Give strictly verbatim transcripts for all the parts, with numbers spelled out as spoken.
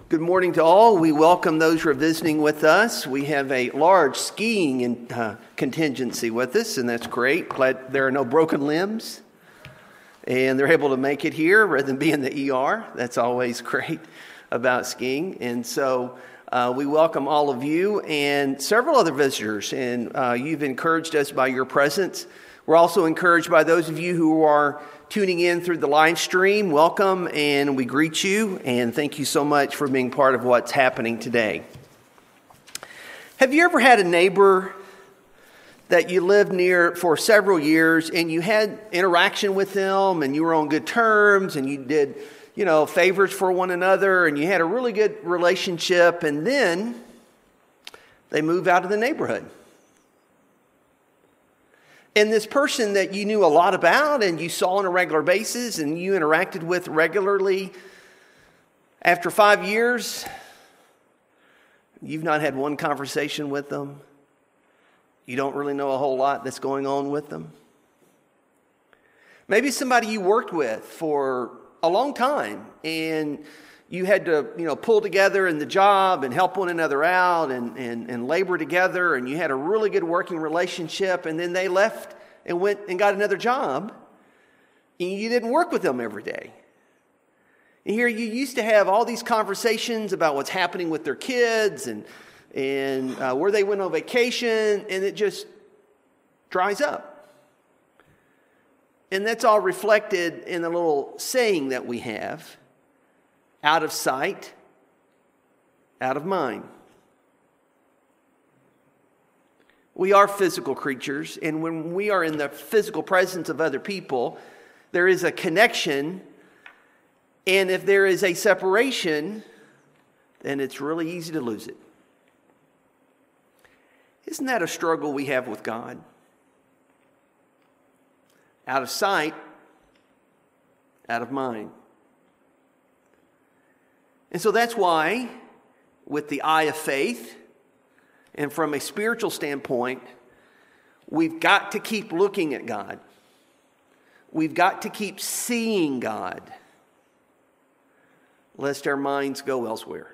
Good morning to all. We welcome those who are visiting with us. We have a large skiing in, uh, contingency with us, and that's great. Glad there are no broken limbs, and they're able to make it here rather than be in the E R. That's always great about skiing. And so uh, we welcome all of you and several other visitors, and uh, you've encouraged us by your presence. We're also encouraged by those of you who are tuning in through the live stream. Welcome, and we greet you, and thank you so much for being part of what's happening today. Have you ever had a neighbor that you lived near for several years, and you had interaction with them, and you were on good terms, and you did, you know, favors for one another, and you had a really good relationship, and then they move out of the neighborhood? And this person that you knew a lot about and you saw on a regular basis and you interacted with regularly, after five years, you've not had one conversation with them. You don't really know a whole lot that's going on with them. Maybe somebody you worked with for a long time and you had to, you know, pull together in the job and help one another out and, and, and labor together, and you had a really good working relationship, and then they left and went and got another job, and you didn't work with them every day. And here you used to have all these conversations about what's happening with their kids and, and uh, where they went on vacation, and it just dries up. And that's all reflected in a little saying that we have: out of sight, out of mind. We are physical creatures, and when we are in the physical presence of other people, there is a connection, and if there is a separation, then it's really easy to lose it. Isn't that a struggle we have with God? Out of sight, out of mind. And so that's why, with the eye of faith, and from a spiritual standpoint, we've got to keep looking at God. We've got to keep seeing God, lest our minds go elsewhere.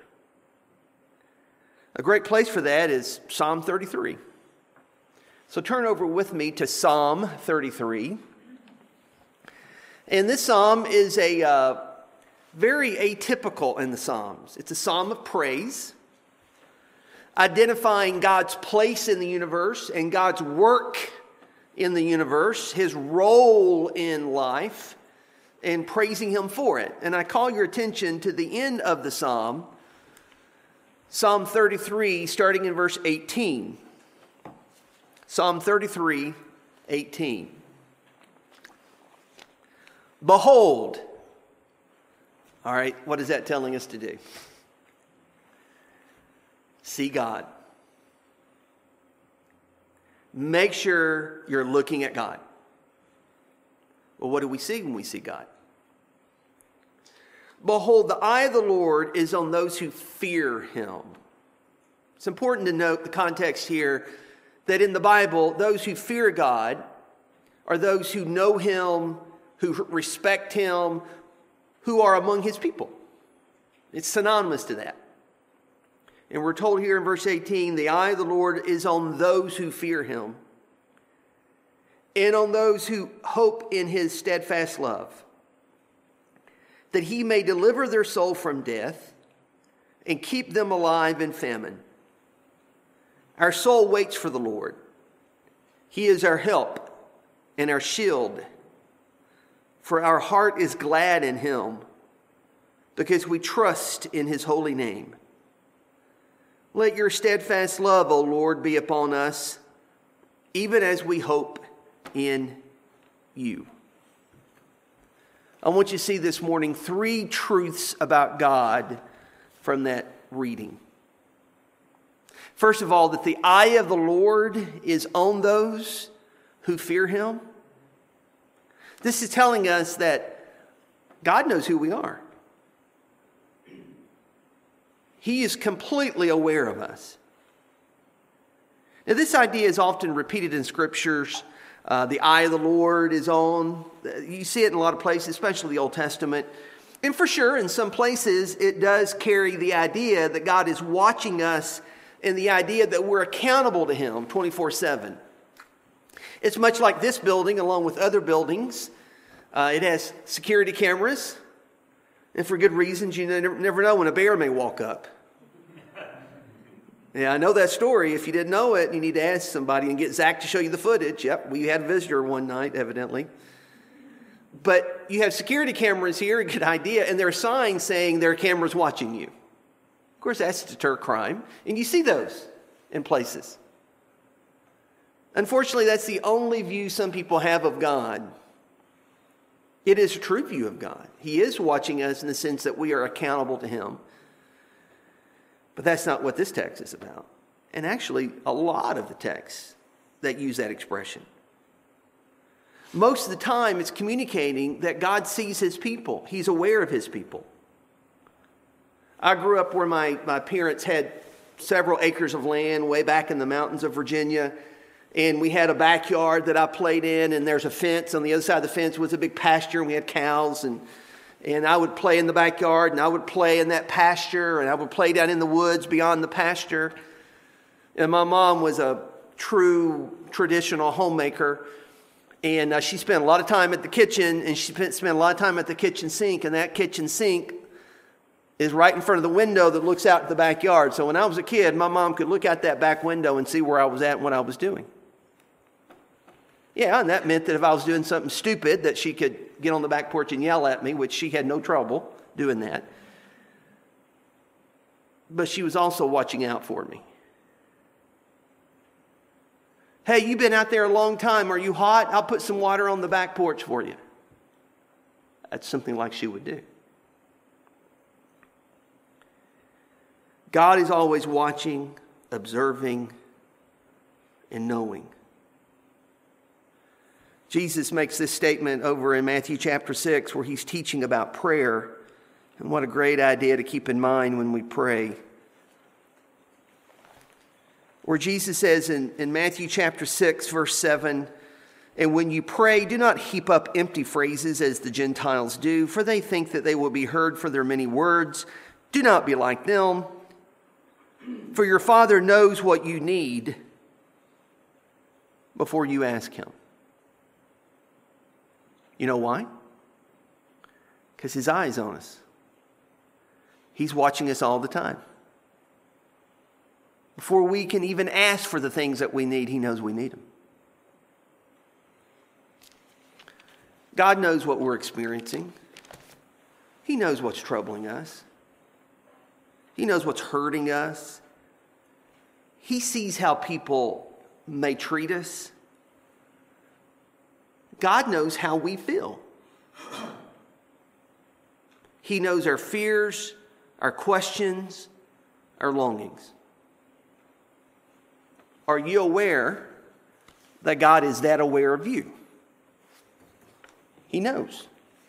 A great place for that is Psalm thirty-three. So turn over with me to Psalm thirty-three. And this psalm is a uh, very atypical in the Psalms. It's a psalm of praise, identifying God's place in the universe and God's work in the universe, His role in life, and praising Him for it. And I call your attention to the end of the psalm, Psalm thirty-three, starting in verse eighteen. Psalm thirty-three, eighteen. Behold. All right, what is that telling us to do? See God. Make sure you're looking at God. Well, what do we see when we see God? Behold, the eye of the Lord is on those who fear Him. It's important to note the context here that in the Bible, those who fear God are those who know Him, who respect Him, who are among His people. It's synonymous to that. And we're told here in verse eighteen, the eye of the Lord is on those who fear Him and on those who hope in His steadfast love, that He may deliver their soul from death and keep them alive in famine. Our soul waits for the Lord. He is our help and our shield. For our heart is glad in Him, because we trust in His holy name. Let your steadfast love, O Lord, be upon us, even as we hope in you. I want you to see this morning three truths about God from that reading. First of all, that the eye of the Lord is on those who fear Him. This is telling us that God knows who we are. He is completely aware of us. Now, this idea is often repeated in scriptures. Uh, the eye of the Lord is on. You see it in a lot of places, especially the Old Testament. And for sure, in some places, it does carry the idea that God is watching us and the idea that we're accountable to Him twenty-four seven. It's much like this building, along with other buildings. Uh, it has security cameras. And for good reasons, you never, never know when a bear may walk up. Yeah, I know that story. If you didn't know it, you need to ask somebody and get Zach to show you the footage. Yep, we had a visitor one night, evidently. But you have security cameras here, a good idea, and there are signs saying there are cameras watching you. Of course, that's to deter crime, and you see those in places. Unfortunately, that's the only view some people have of God. It is a true view of God. He is watching us in the sense that we are accountable to Him. But that's not what this text is about. And actually, a lot of the texts that use that expression. Most of the time, it's communicating that God sees His people. He's aware of His people. I grew up where my, my parents had several acres of land way back in the mountains of Virginia. And we had a backyard that I played in, and there's a fence. On the other side of the fence was a big pasture, and we had cows. And, and I would play in the backyard, and I would play in that pasture, and I would play down in the woods beyond the pasture. And my mom was a true traditional homemaker. And uh, she spent a lot of time at the kitchen, and she spent, spent a lot of time at the kitchen sink. And that kitchen sink is right in front of the window that looks out to the backyard. So when I was a kid, my mom could look out that back window and see where I was at and what I was doing. Yeah, and that meant that if I was doing something stupid, that she could get on the back porch and yell at me, which she had no trouble doing that. But she was also watching out for me. Hey, you've been out there a long time. Are you hot? I'll put some water on the back porch for you. That's something like she would do. God is always watching, observing, and knowing. Jesus makes this statement over in Matthew chapter six where He's teaching about prayer. And what a great idea to keep in mind when we pray. Where Jesus says in, in Matthew chapter six, verse seven, "And when you pray, do not heap up empty phrases as the Gentiles do, for they think that they will be heard for their many words. Do not be like them, for your Father knows what you need before you ask Him." You know why? Because His eye is on us. He's watching us all the time. Before we can even ask for the things that we need, He knows we need them. God knows what we're experiencing. He knows what's troubling us. He knows what's hurting us. He sees how people may treat us. God knows how we feel. He knows our fears, our questions, our longings. Are you aware that God is that aware of you? He knows.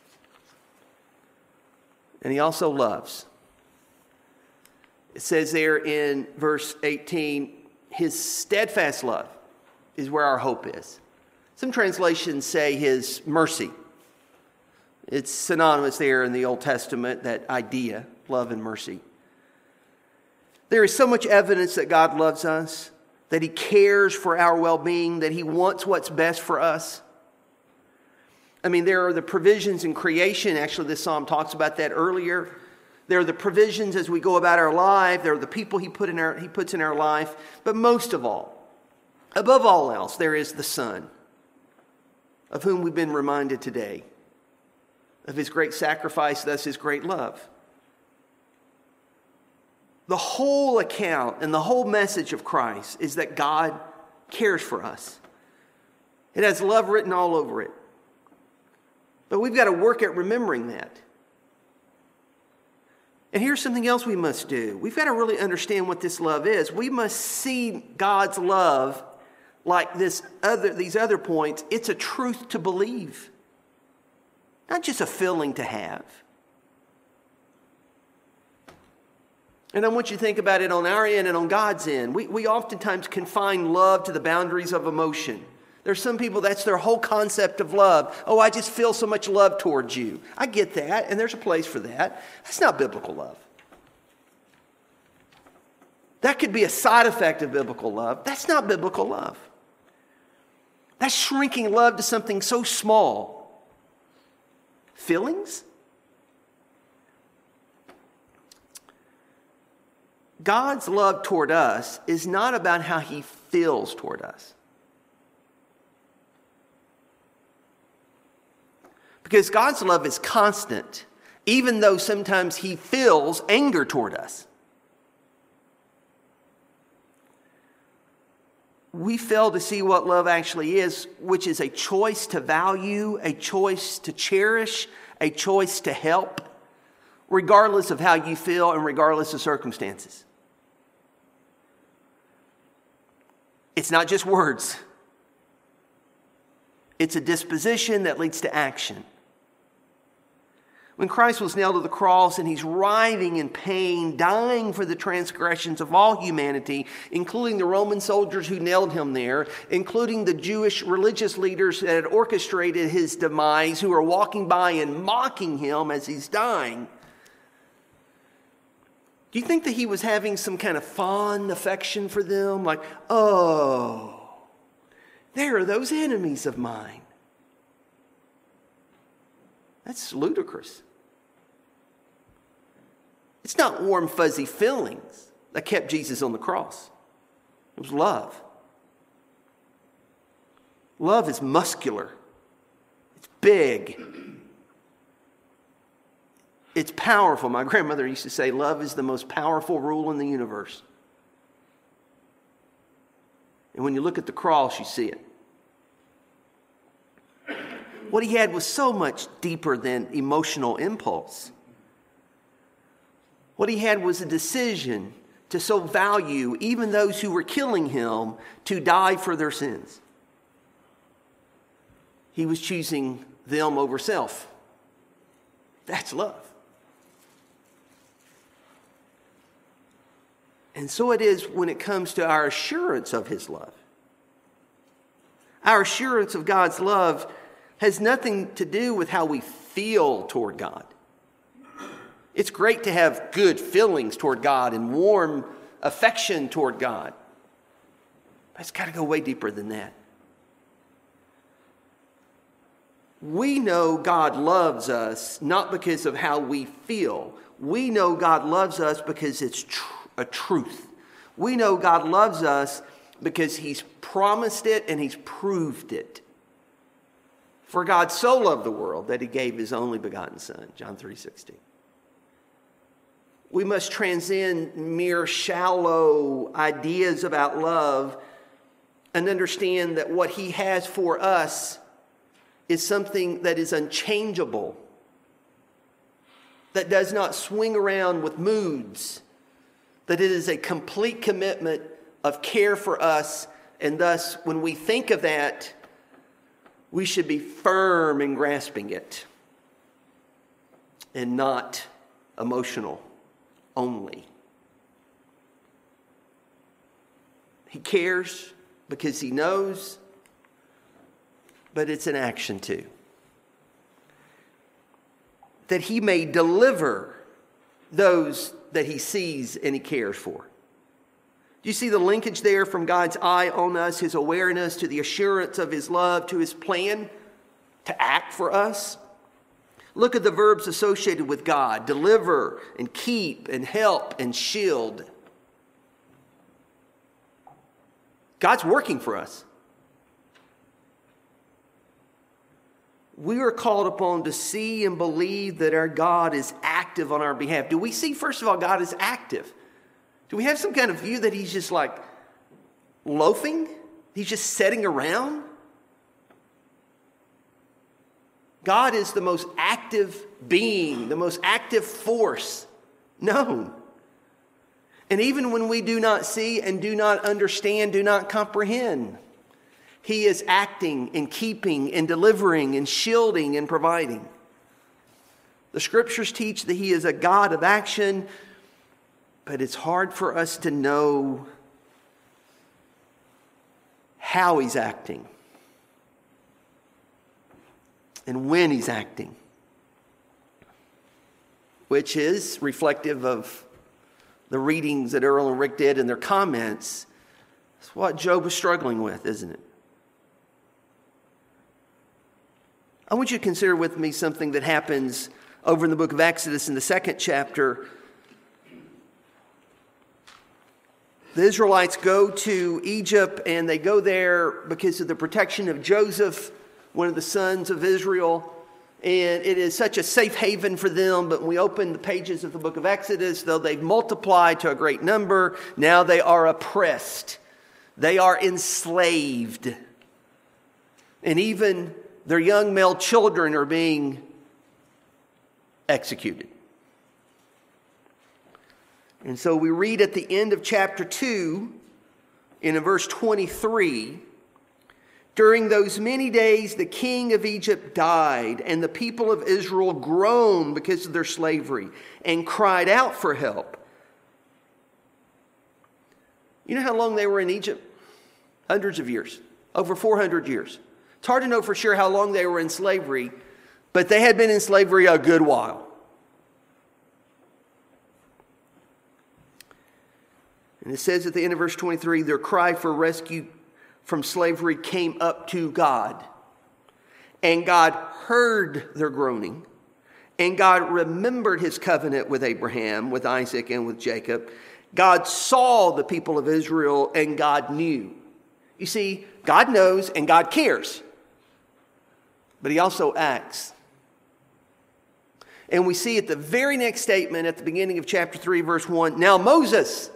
And He also loves. It says there in verse eighteen, His steadfast love is where our hope is. Some translations say His mercy. It's synonymous there in the Old Testament, that idea, love and mercy. There is so much evidence that God loves us, that He cares for our well-being, that He wants what's best for us. I mean, there are the provisions in creation. Actually, this psalm talks about that earlier. There are the provisions as we go about our life. There are the people He put in our, He puts in our life. But most of all, above all else, there is the Son, of whom we've been reminded today, of His great sacrifice, thus His great love. The whole account and the whole message of Christ is that God cares for us. It has love written all over it. But we've got to work at remembering that. And here's something else we must do. We've got to really understand what this love is. We must see God's love like this other, these other points. It's a truth to believe, not just a feeling to have. And I want you to think about it on our end and on God's end. We, we oftentimes confine love to the boundaries of emotion. There's some people, that's their whole concept of love. Oh, I just feel so much love towards you. I get that, and there's a place for that. That's not biblical love. That could be a side effect of biblical love. That's not biblical love. That's shrinking love to something so small. Feelings? God's love toward us is not about how he feels toward us. Because God's love is constant, even though sometimes he feels anger toward us. We fail to see what love actually is, which is a choice to value, a choice to cherish, a choice to help, regardless of how you feel and regardless of circumstances. It's not just words. It's a disposition that leads to action. When Christ was nailed to the cross and he's writhing in pain, dying for the transgressions of all humanity, including the Roman soldiers who nailed him there, including the Jewish religious leaders that had orchestrated his demise, who are walking by and mocking him as he's dying. Do you think that he was having some kind of fond affection for them? Like, oh, there are those enemies of mine. That's ludicrous. It's not warm, fuzzy feelings that kept Jesus on the cross. It was love. Love is muscular. It's big. It's powerful. My grandmother used to say, love is the most powerful rule in the universe. And when you look at the cross, you see it. What he had was so much deeper than emotional impulse. What he had was a decision to so value even those who were killing him, to die for their sins. He was choosing them over self. That's love. And so it is when it comes to our assurance of his love. Our assurance of God's love has nothing to do with how we feel toward God. It's great to have good feelings toward God and warm affection toward God. But it's got to go way deeper than that. We know God loves us not because of how we feel. We know God loves us because it's tr- a truth. We know God loves us because he's promised it and he's proved it. For God so loved the world that he gave his only begotten Son, John three sixteen. We must transcend mere shallow ideas about love and understand that what he has for us is something that is unchangeable, that does not swing around with moods, that it is a complete commitment of care for us, and thus when we think of that, we should be firm in grasping it and not emotional only. He cares because he knows, but it's an action too. That he may deliver those that he sees and he cares for. Do you see the linkage there from God's eye on us, his awareness, to the assurance of his love, to his plan to act for us? Look at the verbs associated with God: deliver and keep and help and shield. God's working for us. We are called upon to see and believe that our God is active on our behalf. Do we see, first of all, God is active? Do we have some kind of view that he's just like loafing? He's just sitting around? God is the most active being, the most active force known. And even when we do not see and do not understand, do not comprehend, he is acting and keeping and delivering and shielding and providing. The scriptures teach that he is a God of action, but it's hard for us to know how he's acting. and when he's acting, which is reflective of the readings that Earl and Rick did in their comments. It's what Job was struggling with, isn't it? I want you to consider with me something that happens over in the book of Exodus in the second chapter. The Israelites go to Egypt, and they go there because of the protection of Joseph, one of the sons of Israel. And it is such a safe haven for them. But when we open the pages of the book of Exodus, though they've multiplied to a great number, now they are oppressed. They are enslaved. And even their young male children are being executed. And so we read at the end of chapter two, in verse twenty-three, during those many days the king of Egypt died, and the people of Israel groaned because of their slavery and cried out for help. You know how long they were in Egypt? Hundreds of years. Over four hundred years. It's hard to know for sure how long they were in slavery, but they had been in slavery a good while. And it says at the end of verse twenty-three, their cry for rescue from slavery came up to God. And God heard their groaning. And God remembered his covenant with Abraham, with Isaac, and with Jacob. God saw the people of Israel, and God knew. You see, God knows and God cares. But he also acts. And we see at the very next statement at the beginning of chapter three, verse one, now Moses.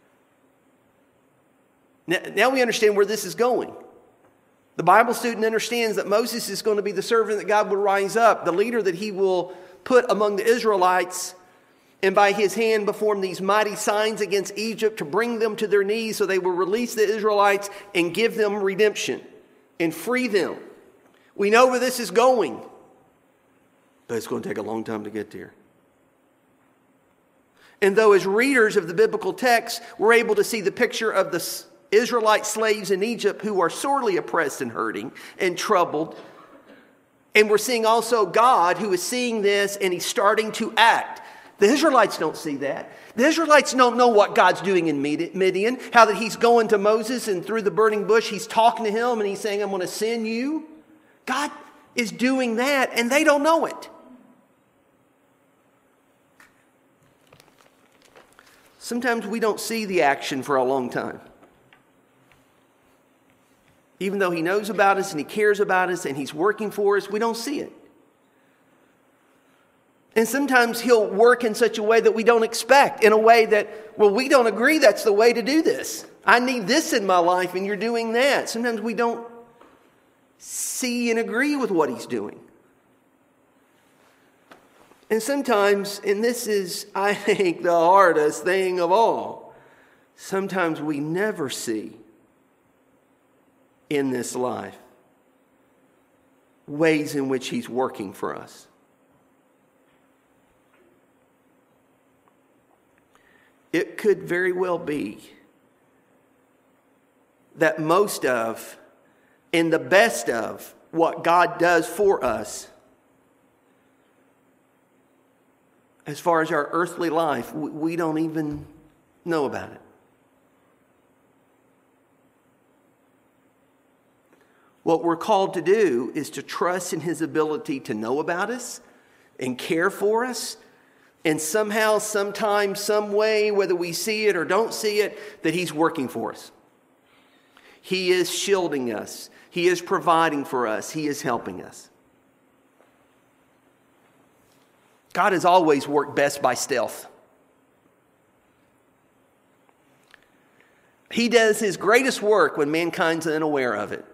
Now, now we understand where this is going. The Bible student understands that Moses is going to be the servant that God will rise up, the leader that he will put among the Israelites, and by his hand perform these mighty signs against Egypt to bring them to their knees so they will release the Israelites and give them redemption and free them. We know where this is going, but it's going to take a long time to get there. And though as readers of the biblical text, we're able to see the picture of the Israelite slaves in Egypt who are sorely oppressed and hurting and troubled. And we're seeing also God who is seeing this and he's starting to act. The Israelites don't see that. The Israelites don't know what God's doing in Midian, how that he's going to Moses and through the burning bush, he's talking to him and he's saying, I'm going to send you. God is doing that and they don't know it. Sometimes we don't see the action for a long time. Even though he knows about us and he cares about us and he's working for us, we don't see it. And sometimes he'll work in such a way that we don't expect, in a way that, well, we don't agree that's the way to do this. I need this in my life and you're doing that. Sometimes we don't see and agree with what he's doing. And sometimes, and this is, I think, the hardest thing of all, sometimes we never see in this life ways in which he's working for us. It could very well be that most of and the best of what God does for us as far as our earthly life, we don't even know about it. What we're called to do is to trust in his ability to know about us and care for us. And somehow, sometime, some way, whether we see it or don't see it, that he's working for us. He is shielding us. He is providing for us. He is helping us. God has always worked best by stealth. He does his greatest work when mankind's unaware of it.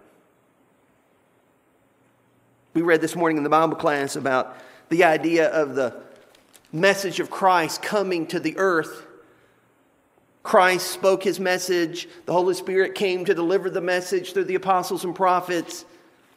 We read this morning in the Bible class about the idea of the message of Christ coming to the earth. Christ spoke his message. The Holy Spirit came to deliver the message through the apostles and prophets.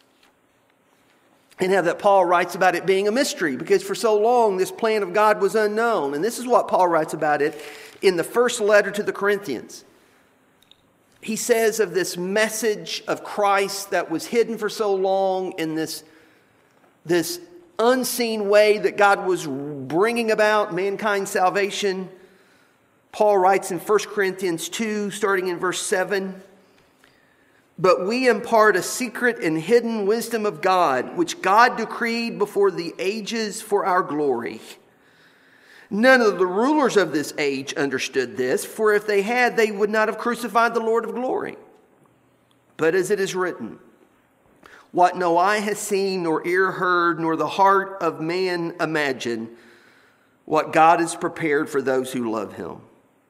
And how that Paul writes about it being a mystery, because for so long this plan of God was unknown. And this is what Paul writes about it in the first letter to the Corinthians. He says of this message of Christ that was hidden for so long in this this unseen way that God was bringing about mankind's salvation. Paul writes in First Corinthians two, starting in verse seven, "But we impart a secret and hidden wisdom of God, which God decreed before the ages for our glory. None of the rulers of this age understood this, for if they had, they would not have crucified the Lord of glory. But as it is written, what no eye has seen, nor ear heard, nor the heart of man imagined, what God has prepared for those who love him.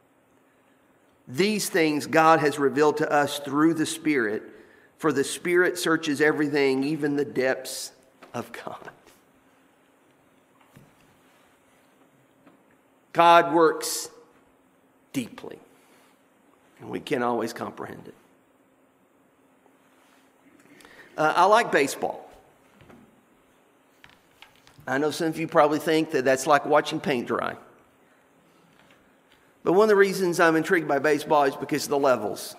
These things God has revealed to us through the Spirit, for the Spirit searches everything, even the depths of God." God works deeply, and we can't always comprehend it. Uh, I like baseball. I know some of you probably think that that's like watching paint dry. But one of the reasons I'm intrigued by baseball is because of the levels.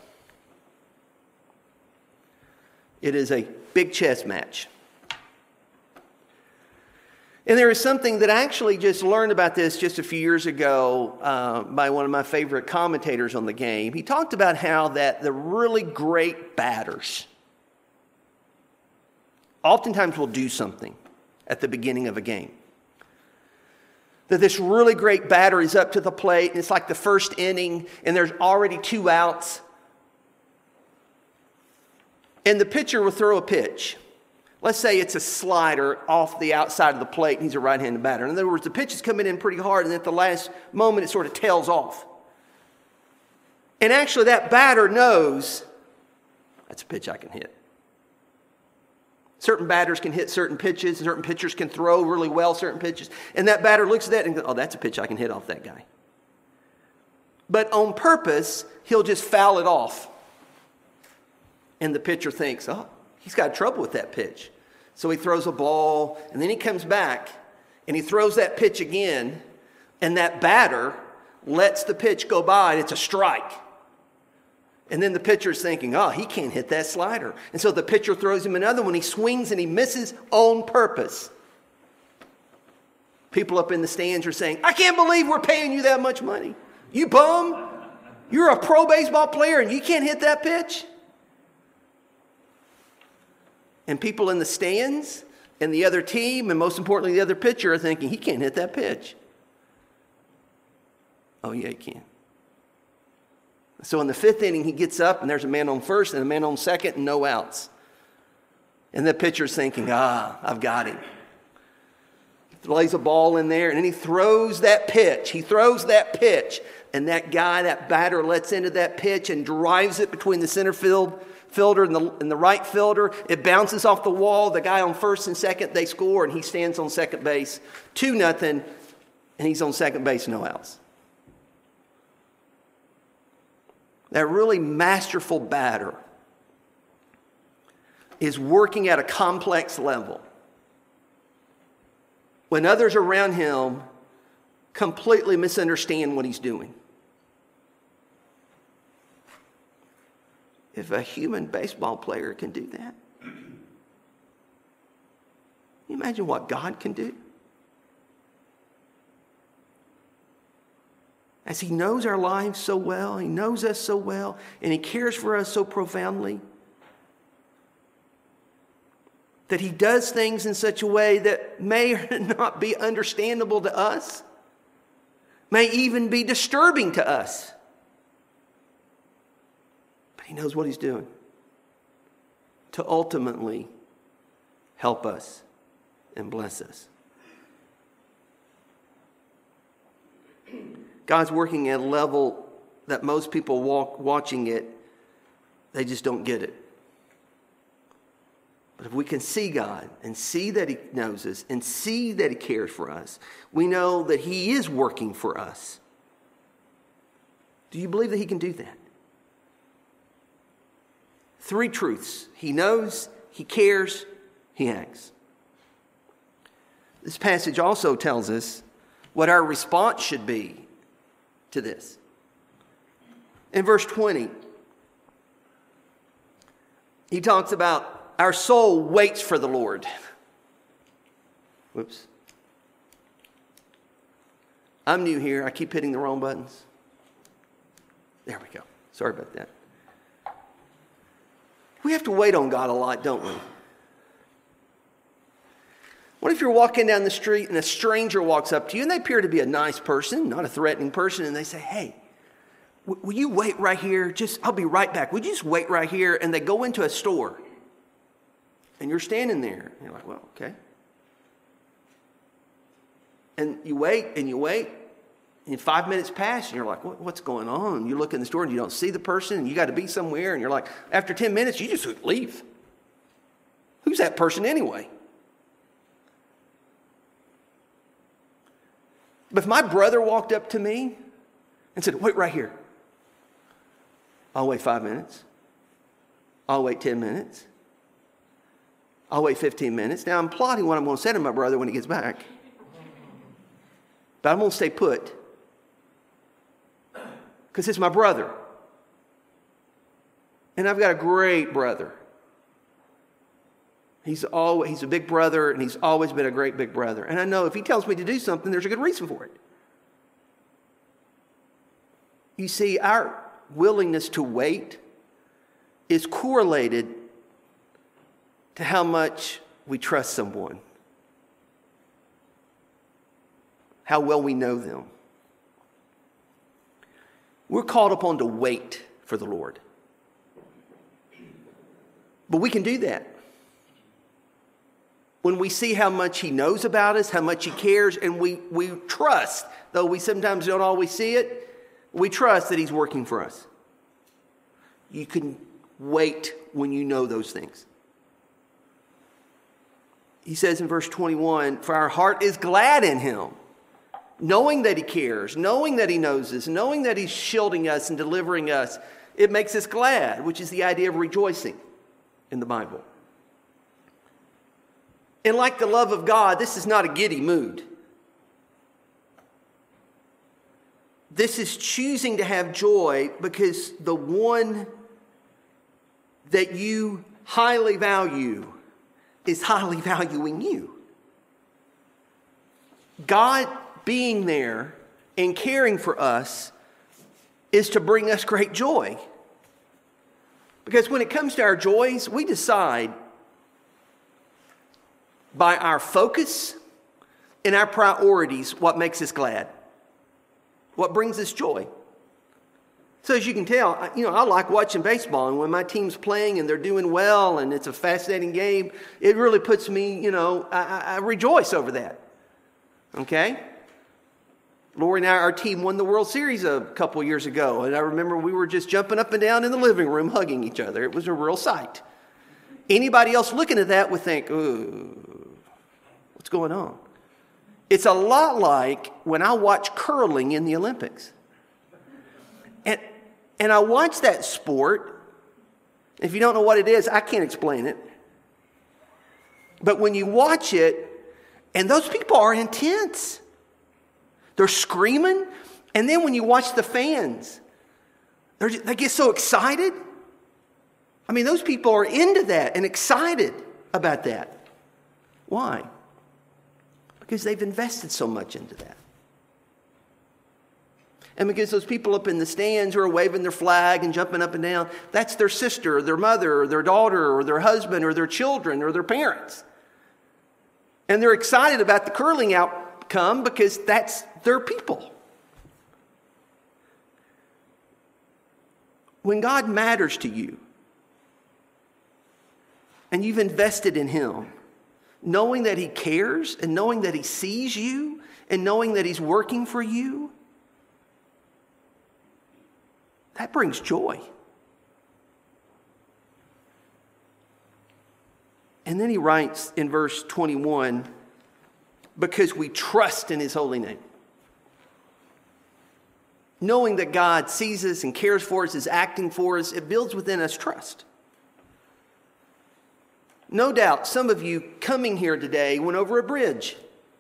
It is a big chess match. And there is something that I actually just learned about this just a few years ago uh, by one of my favorite commentators on the game. He talked about how that the really great batters oftentimes will do something at the beginning of a game. That this really great batter is up to the plate, and it's like the first inning, and there's already two outs. And the pitcher will throw a pitch. Let's say it's a slider off the outside of the plate, and he's a right-handed batter. In other words, the pitch is coming in pretty hard, and at the last moment, it sort of tails off. And actually, that batter knows, that's a pitch I can hit. Certain batters can hit certain pitches, and certain pitchers can throw really well certain pitches. And that batter looks at that and goes, oh, that's a pitch I can hit off that guy. But on purpose, he'll just foul it off. And the pitcher thinks, oh, he's got trouble with that pitch. So he throws a ball, and then he comes back, and he throws that pitch again, and that batter lets the pitch go by, and it's a strike. And then the pitcher's thinking, oh, he can't hit that slider. And so the pitcher throws him another one. He swings, and he misses on purpose. People up in the stands are saying, I can't believe we're paying you that much money. You bum. You're a pro baseball player, and you can't hit that pitch? And people in the stands and the other team, and most importantly, the other pitcher, are thinking, he can't hit that pitch. Oh, yeah, he can. So in the fifth inning, he gets up, and there's a man on first and a man on second and no outs. And the pitcher's thinking, ah, I've got him. He lays a ball in there, and then he throws that pitch. He throws that pitch, and that guy, that batter, lets into that pitch and drives it between the center field fielder and the, and the right fielder. It bounces off the wall. The guy on first and second, they score, and he stands on second base, two nothing, and he's on second base, no outs. That really masterful batter is working at a complex level when others around him completely misunderstand what he's doing. If a human baseball player can do that, can you imagine what God can do? As he knows our lives so well, he knows us so well, and he cares for us so profoundly, that he does things in such a way that may not be understandable to us, may even be disturbing to us. But he knows what he's doing to ultimately help us and bless us. God's working at a level that most people walk, watching it, they just don't get it. But if we can see God and see that he knows us and see that he cares for us, we know that he is working for us. Do you believe that he can do that? Three truths. He knows, he cares, he acts. This passage also tells us what our response should be to this. In verse twenty, he talks about our soul waits for the Lord. Whoops. I'm new here. I keep hitting the wrong buttons. There we go. Sorry about that. We have to wait on God a lot, don't we? What if you're walking down the street and a stranger walks up to you and they appear to be a nice person, not a threatening person, and they say, hey, w- will you wait right here? Just, I'll be right back. Would you just wait right here? And they go into a store and you're standing there. And you're like, well, okay. And you wait and you wait. And five minutes pass and you're like, what, what's going on? You look in the store and you don't see the person and you got to be somewhere. And you're like, after ten minutes, you just leave. Who's that person anyway? But if my brother walked up to me and said, wait right here. I'll wait five minutes. I'll wait ten minutes. I'll wait fifteen minutes. Now I'm plotting what I'm going to say to my brother when he gets back. But I'm going to stay put. Because it's my brother. And I've got a great brother. He's always, he's a big brother, and he's always been a great big brother. And I know if he tells me to do something, there's a good reason for it. You see, our willingness to wait is correlated to how much we trust someone, how well we know them. We're called upon to wait for the Lord. But we can do that when we see how much he knows about us, how much he cares, and we, we trust, though we sometimes don't always see it, we trust that he's working for us. You can wait when you know those things. He says in verse twenty-one, for our heart is glad in him, knowing that he cares, knowing that he knows us, knowing that he's shielding us and delivering us. It makes us glad, which is the idea of rejoicing in the Bible. And like the love of God, this is not a giddy mood. This is choosing to have joy because the one that you highly value is highly valuing you. God being there and caring for us is to bring us great joy. Because when it comes to our joys, we decide by our focus and our priorities what makes us glad, what brings us joy. So as you can tell, you know, I like watching baseball, and when my team's playing and they're doing well and it's a fascinating game, it really puts me, you know, I, I rejoice over that. Okay? Lori and I, our team won the World Series a couple years ago, and I remember we were just jumping up and down in the living room hugging each other. It was a real sight. Anybody else looking at that would think, ooh, what's going on? It's a lot like when I watch curling in the Olympics. And, and I watch that sport. If you don't know what it is, I can't explain it. But when you watch it, and those people are intense. They're screaming. And then when you watch the fans, they're, they get so excited. I mean, those people are into that and excited about that. Why? Because they've invested so much into that. And because those people up in the stands who are waving their flag and jumping up and down, that's their sister or their mother or their daughter or their husband or their children or their parents. And they're excited about the curling outcome because that's their people. When God matters to you and you've invested in him, knowing that he cares and knowing that he sees you and knowing that he's working for you, that brings joy. And then he writes in verse twenty-one, because we trust in his holy name. Knowing that God sees us and cares for us, is acting for us, it builds within us trust. No doubt some of you coming here today went over a bridge.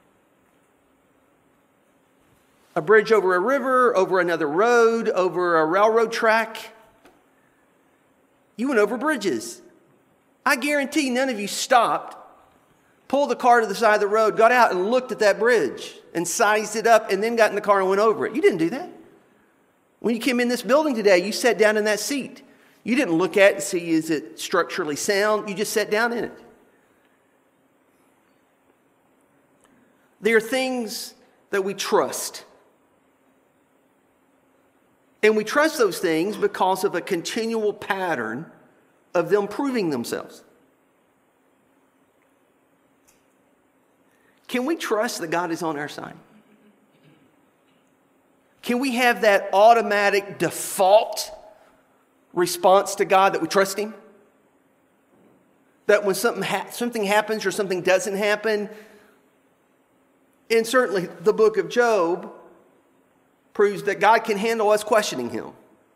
A bridge over a river, over another road, over a railroad track. You went over bridges. I guarantee none of you stopped pulled the car to the side of the road, got out and looked at that bridge and sized it up and then got in the car and went over it. You didn't do that. When you came in this building today, you sat down in that seat. You didn't look at it and see, is it structurally sound? You just sat down in it. There are things that we trust. And we trust those things because of a continual pattern of them proving themselves. Can we trust that God is on our side? Can we have that automatic default response to God that we trust Him? That when something ha- something happens or something doesn't happen, and certainly the book of Job proves that God can handle us questioning Him.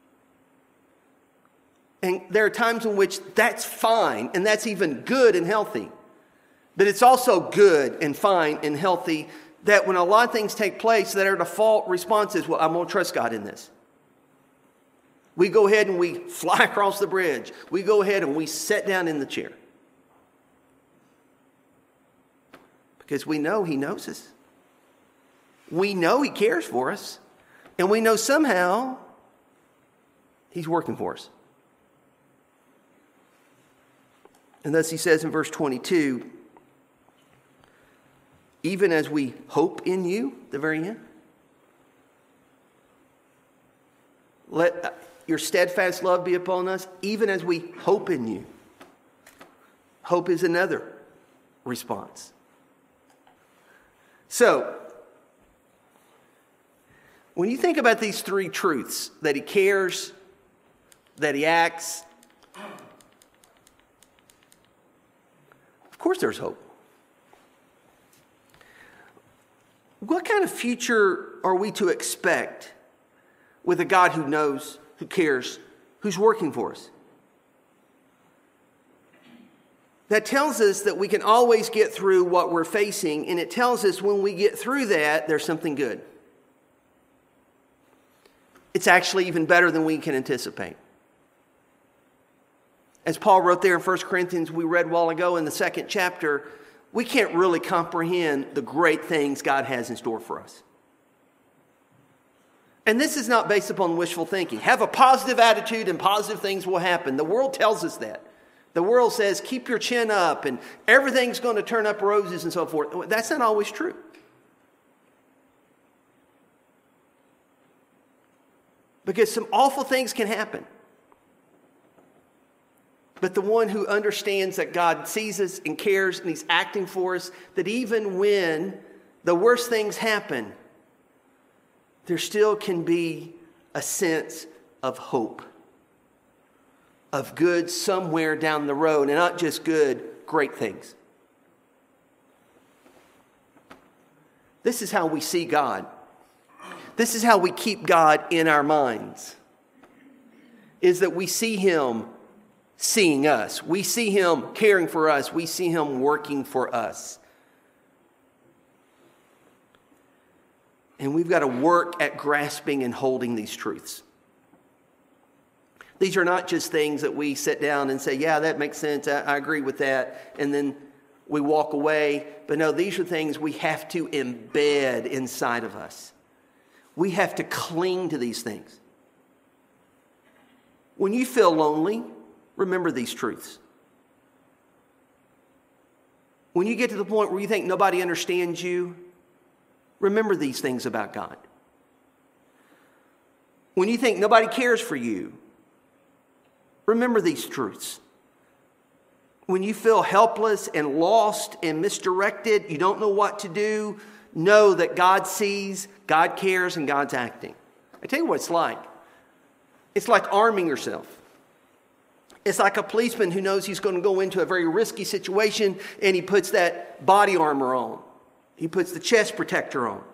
And there are times in which that's fine and that's even good and healthy. But it's also good and fine and healthy that when a lot of things take place, that our default response is, well, I'm going to trust God in this. We go ahead and we fly across the bridge. We go ahead and we sit down in the chair. Because we know He knows us. We know He cares for us. And we know somehow He's working for us. And thus He says in verse twenty-two, even as we hope in you, the very end. Let your steadfast love be upon us, even as we hope in you. Hope is another response. So, when you think about these three truths, that He cares, that He acts, of course there's hope. What kind of future are we to expect with a God who knows, who cares, who's working for us? That tells us that we can always get through what we're facing, and it tells us when we get through that, there's something good. It's actually even better than we can anticipate. As Paul wrote there in First Corinthians, we read a while ago in the second chapter, we can't really comprehend the great things God has in store for us. And this is not based upon wishful thinking. Have a positive attitude and positive things will happen. The world tells us that. The world says, keep your chin up and everything's going to turn up roses and so forth. That's not always true. Because some awful things can happen. But the one who understands that God sees us and cares and He's acting for us, that even when the worst things happen, there still can be a sense of hope, of good somewhere down the road, and not just good, great things. This is how we see God. This is how we keep God in our minds, is that we see Him seeing us. We see Him caring for us. We see Him working for us. And we've got to work at grasping and holding these truths. These are not just things that we sit down and say, yeah, that makes sense. I, I agree with that. And then we walk away. But no, these are things we have to embed inside of us. We have to cling to these things. When you feel lonely, remember these truths. When you get to the point where you think nobody understands you, remember these things about God. When you think nobody cares for you, remember these truths. When you feel helpless and lost and misdirected, you don't know what to do, know that God sees, God cares, and God's acting. I tell you what it's like. It's like arming yourself. It's like a policeman who knows he's going to go into a very risky situation and he puts that body armor on. He puts the chest protector on.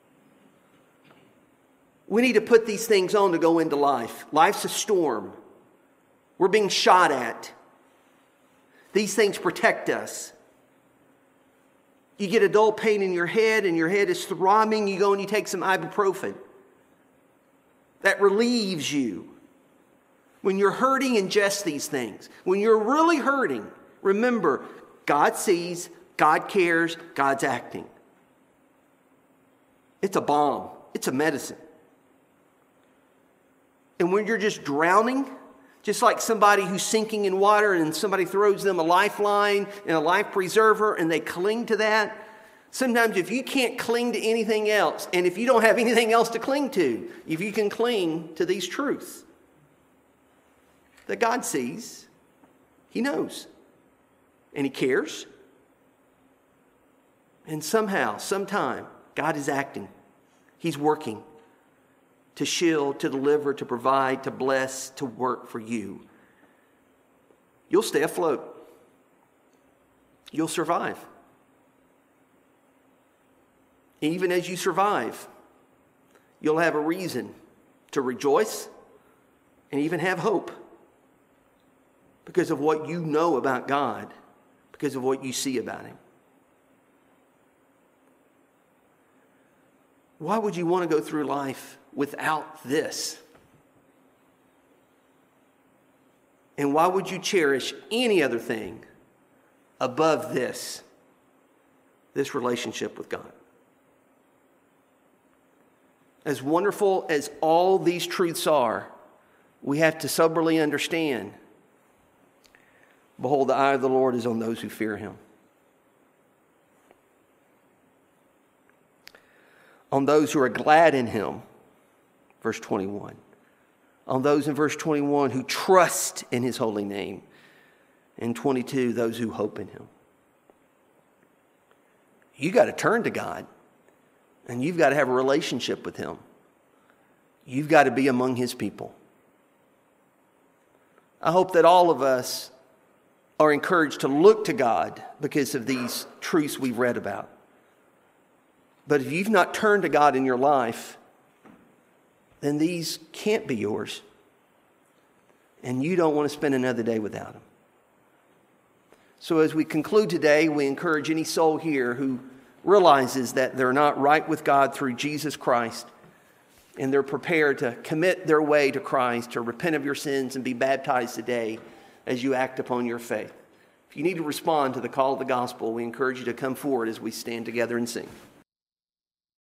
We need to put these things on to go into life. Life's a storm. We're being shot at. These things protect us. You get a dull pain in your head and your head is throbbing, you go and you take some ibuprofen. That relieves you. When you're hurting, ingest these things. When you're really hurting, remember, God sees, God cares. God's acting. It's a balm. It's a medicine. And when you're just drowning, just like somebody who's sinking in water and somebody throws them a lifeline and a life preserver and they cling to that, sometimes if you can't cling to anything else, and if you don't have anything else to cling to, if you can cling to these truths that God sees, He knows, and He cares, and somehow, sometime, God is acting. He's working to shield, to deliver, to provide, to bless, to work for you. You'll stay afloat. You'll survive. Even as you survive, you'll have a reason to rejoice and even have hope because of what you know about God, because of what you see about Him. Why would you want to go through life without this? And why would you cherish any other thing above this, this relationship with God? As wonderful as all these truths are, we have to soberly understand, behold, the eye of the Lord is on those who fear Him. On those who are glad in Him, verse twenty-one. On those in verse twenty-one who trust in His holy name. And twenty-two, those who hope in Him. You got to turn to God. And you've got to have a relationship with Him. You've got to be among His people. I hope that all of us are encouraged to look to God because of these truths we've read about. But if you've not turned to God in your life, then these can't be yours. And you don't want to spend another day without them. So as we conclude today, we encourage any soul here who realizes that they're not right with God through Jesus Christ, and they're prepared to commit their way to Christ, to repent of your sins and be baptized today as you act upon your faith. If you need to respond to the call of the gospel, we encourage you to come forward as we stand together and sing.